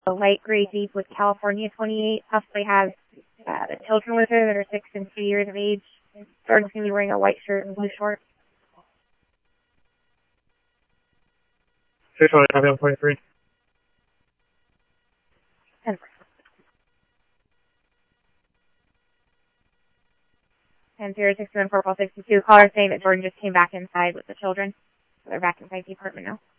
a light gray Jeep with California 28, possibly has the children with her that are 6 and 2 years of age. Jordan's going to be wearing a white shirt and blue shorts. 6 on 23. 10%. And 0674 call 62. Caller saying that Jordan just came back inside with the children. So they're back inside the apartment now.